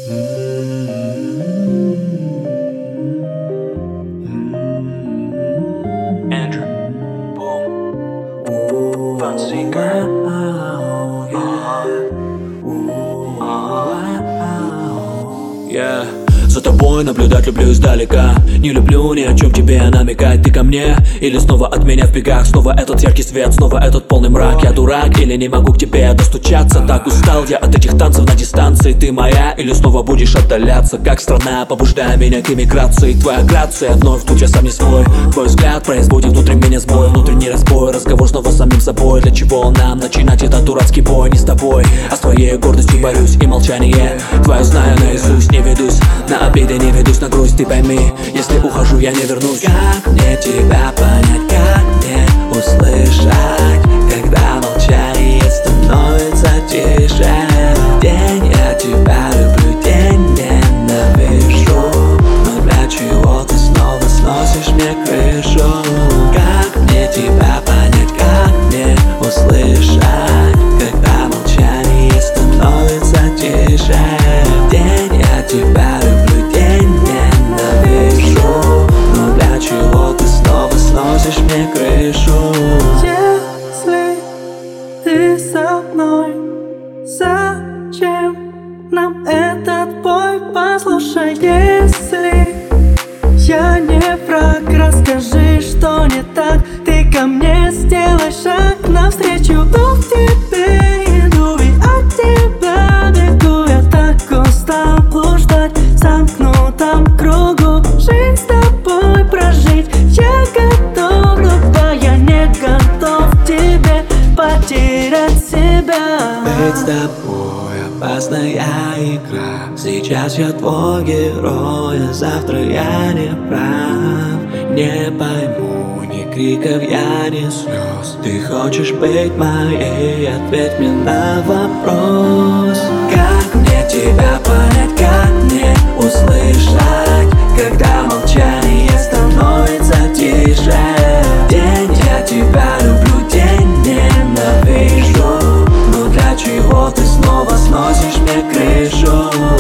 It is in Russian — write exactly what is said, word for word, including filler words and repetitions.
Andrew, boom, Fun Singer. Yeah. За тобой наблюдать люблю издалека. Не люблю ни о чем тебе намекать. Ты ко мне или снова от меня в бегах? Снова этот яркий свет, снова этот полный мрак. Я дурак или не могу к тебе достучаться? Так устал я от этих танцев на дистанции. Ты моя или снова будешь отдаляться? Как страна, побуждая меня к эмиграции. Твоя грация вновь, тут я сам не свой. Твой взгляд производит внутри меня сбой. Внутренний разбой, разговор снова с самим собой. Для чего нам начинать этот дурацкий бой? Не с тобой, а с твоей гордостью борюсь. И молчание твое знаю наизусть. Не ведусь на обиды, не ведусь на грусть. Ты пойми, если ухожу, я не вернусь. Как мне тебя понять, как мне услышать, когда молчание становится тише? День я тебя люблю, день ненавижу, но для чего ты снова сносишь мне крышу? Как мне тебя понять, как мне услышать, когда молчание становится тише? День я тебя люблю, день ненавижу, но для чего ты снова сносишь мне крышу? Если ты со мной, зачем нам этот бой? Послушай, если я не враг, расскажи, что не так. Ты ко мне сделай шаг навстречу, но в тебе иду и от тебя бегу. Я так устал блуждать в замкнутом кругу, жизнь с тобой прожить я готов, но я не готов к тебе потерять себя. Быть с тобой опасная игра. Сейчас я твой герой, а завтра я не прав. Не пойму ни криков, я ни слез. Ты хочешь быть моей? Ответь мне на вопрос. Как мне тебя понять, как мне услышать, когда молчание становится тише? День я тебя люблю, день ненавижу, но для чего ты снова сносишь мне крышу?